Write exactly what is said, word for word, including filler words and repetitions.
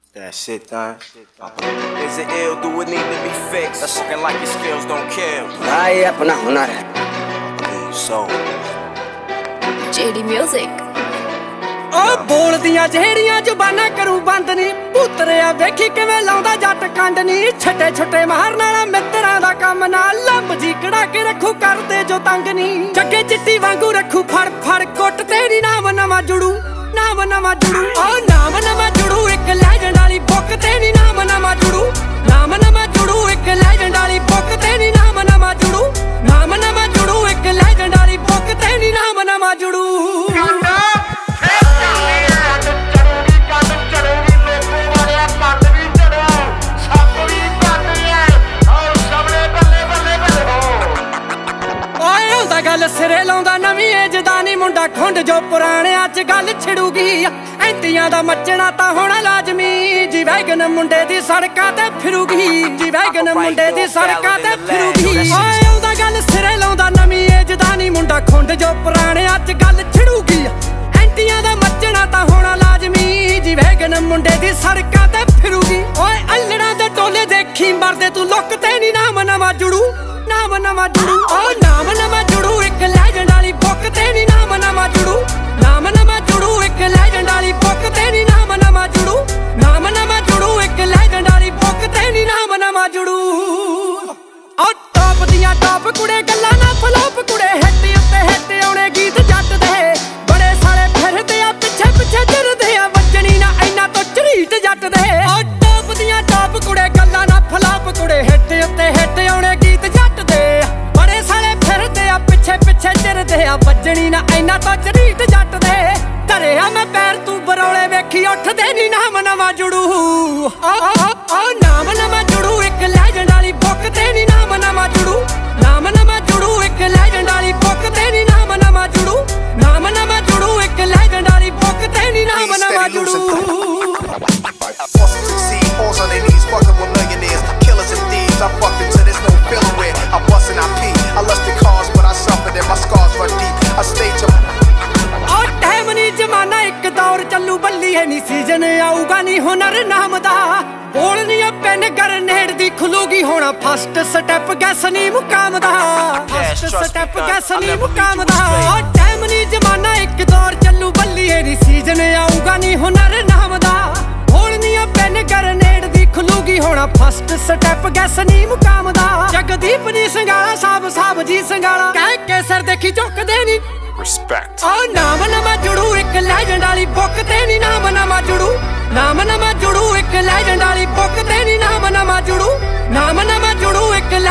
That shit done. Is it ill? Do it need to be fixed? That's looking like your skills don't kill. भाई अपना हुनर है. So J D Music. ओ बोल दियां ਜਿਹੜੀਆਂ ਜ਼ੁਬਾਨਾਂ ਕਰੂ ਬੰਦ ਨੀ ਪੁੱਤਰਿਆ ਵੇਖੀ ਕਿਵੇਂ ਲਾਉਂਦਾ ਜੱਟ ਕੰਡ ਨੀ ਛੱਟੇ ਛੱਟੇ ਮਾਰਨ ਵਾਲਾ ਮਿੱਤਰਾਂ ਦਾ ਕੰਮ ਨਾਲ ਲੰਬ ਜੀ ਕੜਾ ਕੇ ਰੱਖੂ ਕਰਦੇ ਜੋ ਤੰਗ ਨੀ ਜੱਗੇ ਚਿੱਟੀ ਵਾਂਗੂ ਰੱਖੂ ਫੜ ਫੜ ਕੁੱਟ ਤੇਰੀ ਨਾਮ ਨਵਾਂ ਜੁੜੂ ਨਾਮ ਨਵਾਂ ਜੁੜੂ ਓ ਨਾਮ ਨਵਾਂ ਜੁੜੂ ਇੱਕ ਲੈਜੈਂਡ ਵਾਲੀ ਬੁੱਕ ਤੇਰੀ ਨਾਮ ਨਵਾਂ ਜੁੜੂ ਨਾਮ ਨਵਾਂ ਜੁੜੂ ਇੱਕ ਲੈਜੈਂਡ ਵਾਲੀ ਬੁੱਕ ਤੇਰੀ ਨਾਮ ਨਵਾਂ ਜੁੜੂ ਨਾਮ ਨਵਾਂ ਜੁੜੂ ਇੱਕ ਲੈਜੈਂਡ ਵਾਲੀ ਬੁੱਕ ਤੇਰੀ ਨਾਮ ਨਵਾਂ ਜੁੜੂ ਗੱਲ ਸਿਰੇ ਲਾਉਂਦਾ ਨਵੀਂ ਏਜ ਦਾ ਨੀ ਮੁੰਡਾ ਖੁੰਡ ਜੋ ਪੁਰਾਣਿਆਂ ਚ ਗੱਲ ਛਿੜੂਗੀ ਐਂਟੀਆਂ ਦਾ ਮੱਚਣਾ ਤਾਂ ਹੋਣਾ ਲਾਜ਼ਮੀ ਜੀ ਵੈਗਨ ਮੁੰਡੇ ਦੀ ਸੜਕਾਂ ਤੇ ਫਿਰੂਗੀ ਜੀ ਵੈਗਨ ਮੁੰਡੇ ਦੀ ਸੜਕਾਂ ਤੇ ਫਿਰੂਗੀ ਓਏ ਆਉਂਦਾ ਗੱਲ ਸਿਰੇ ਲਾਉਂਦਾ ਨਵੀਂ ਏਜ ਦਾ ਨੀ ਮੁੰਡਾ ਖੁੰਡ ਜੋ ਪੁਰਾਣਿਆਂ ਚ ਗੱਲ ਛਿੜੂਗੀ ਐਂਟੀਆਂ ਦਾ ਮੱਚਣਾ ਤਾਂ ਹੋਣਾ ਲਾਜ਼ਮੀ ਜੀ ਵੈਗਨ ਮੁੰਡੇ ਦੀ ਸੜਕਾਂ ਤੇ ਫਿਰੂਗੀ ਓਏ ਅਲੜਾਂ ਦੇ ਟੋਲੇ ਦੇਖੀ ਮਰਦੇ ਤੂੰ ਲੁੱਕ ਤੇ ਨੀ ਨਾਮ ਨਵਾਂ ਜੁੜੂ ਨਾਮ ਨਵਾਂ ਜੁੜੂ ਓ ਨਾਮ ਨਵਾਂ ਜੁੜੂ ਇੱਕ ਲੈਜੈਂਡ ਵਾਲੀ ਬੁੱਕ ਤੇ ਨੀ ਨਾਮ ਨਵਾਂ ਜੁੜੂ ਨਾਮ ਨਵਾਂ ਜੁੜੂ ਇੱਕ ਲੈਜੈਂਡ ਵਾਲੀ ਬੁੱਕ ਤੇ ਨੀ ਨਾਮ ਨਵਾਂ ਜੁੜੂ ਨਾਮ ਨਵਾਂ ਜੁੜੂ ਇੱਕ ਲੈਜੈਂਡ ਵਾਲੀ ਬੁੱਕ ਤੇ ਨੀ ਨਾਮ ਨਵਾਂ ਜੁੜੂ ਓ ਟੌਪ ਦੀਆਂ ਟੌਪ ਕੁੜੇ ਗੱਲਾਂ ਨਾ ਫਲੋਪ ਕੁੜੇ ਹਿੱਟ ਉੱਤੇ ਹਿੱਟ ਆਉਣੇ ਗੀਤ ਜੱਟ ਦੇ ਬੜੇ ਸਾਲੇ ਫਿਰਦੇ ਆ ਪਿੱਛੇ ਪਿੱਛੇ ਚਿਰਦੇ ਆ ਵੱਜਣੀ ਨਾ ਇੰਨਾ ਤੋਂ ਝਰੀਟ ਜੱਟ ਦੇ ਓ ਟੌਪ ਦੀਆਂ ਟੌਪ ਕੁੜੇ ਗੱਲਾਂ ਨਾ ਫਲੋਪ ਕੁੜੇ ਹਿੱਟ ਉੱਤੇ ਹਿੱਟ ਆਉਣੇ ਗੀਤ ਜੱਟ ਦੇ ਬੜੇ ਸਾਲੇ ਫਿਰਦੇ ਆ ਪਿੱਛੇ ਪਿੱਛੇ ਚਿਰਦੇ ਆ ਵੱਜਣੀ ਨਾ ਇੰਨਾ ਤੋਂ ਝਰੀਟ ਜੱਟ ਦੇ ਘਰੇ ਆ ਮੈਂ ਪੈਰ ਤੂੰ ਬਰੌਲੇ ਵੇਖੀ ਉੱਠਦੇ ਨੀ ਨਾਮ ਨਵਾਂ ਜੁੜੂ ਓ ਓ ਨਾਮ ਨਵਾਂ ਜੁੜੂ ਇੱਕ ਲੈਜੈਂਡ ਵਾਲੀ ਬੁੱਕ ਤੇ ਨੀ ਨਾਮ ਨਵਾਂ ਜੁੜੂ ਨਾਮ ਨਵਾਂ ਜੁੜੂ ਇੱਕ ਲੈਜੈਂਡ ਵਾਲੀ ਬੁੱਕ ਤੇ ਨੀ ਨਾਮ ਨਵਾਂ ਜੁੜੂ ਨਾਮ ਨਵਾਂ ਜੁੜੂ ਇੱਕ ਲੈਜੈਂਡ ਵਾਲੀ ਬੁੱਕ ਤੇ ਨੀ ਨਾਮ ਨਵਾਂ ਜੁੜੂ Falls on their knees, fucking with millionaires, killers and thieves. I fucked until there's no feeling where I bust and I pee. I lusted cars, but I suffered and my scars run deep. I stayed to. ਓ time ਨੀ ਜਮਾਨਾ ਇੱਕ ਦੌਰ ਚੱਲੂ ਬੱਲੀ ਹੈ ਨੀ season ਆਊਗਾ ਨੀ ਹੁਨਰ ਨਾਮ ਦਾ ਬੋਲ ਨੀ ਪੈਨ ਗਰਨੇਡ ਦੀ ਖੁੱਲੂਗੀ ਹੁਣ ਫਸਟ ਸਟੈਪ ਗੈਸ ਨੀ ਮੁਕਾਮ ਦਾ ਫਸਟ ਸਟੈਪ ਗੈਸ ਨੀ ਮੁਕਾਮ ਦਾ ਓ ਟਾਈਮ ਨੀ ਜਮਾਨਾ ਇੱਕ ਦੌਰ ਚੱਲੂ ਬੱਲੀ ਹੈ ਨੀ ਸੀਜ਼ਨ ਆਊਗਾ ਨੀ ਹੁਨਰ ਨਾਮ ਦਾ ਬੋਲ ਨੀ ਪੈਨ ਗਰਨੇਡ ਦੀ ਖੁੱਲੂਗੀ ਹੁਣ ਫਸਟ ਸਟੈਪ ਗੈਸ ਨੀ ਮੁਕਾਮ ਦਾ ਜਗਦੀਪ ਨੀ ਸੰਗਾਲਾ ਸਾਬ ਸਾਬ ਜੀ ਸੰਗਾਲਾ ਕਹਿ ਕੇ ਸਿਰ ਦੇਖੀ ਝੁਕਦੇ ਨੀ respect. ਓ ਨਾਮ ਨਵਾਂ ਜੁੜੂ ਇੱਕ ਲੈਜੈਂਡ ਵਾਲੀ ਬੁੱਕ ਤੇ ਨੀ ਨਾਮ ਨਵਾਂ ਜੁੜੂ ਨਾਮ ਨਵਾਂ ਜੁੜੂ ਇੱਕ ਲੈਜੈਂਡ ਵਾਲੀ ਬੁੱਕ ਤੇ ਨੀ ਨਾਮ ਨਵਾਂ ਜੁੜੂ ਨਾਮ ਨਵਾਂ ਜੁੜੂ ਇੱਕ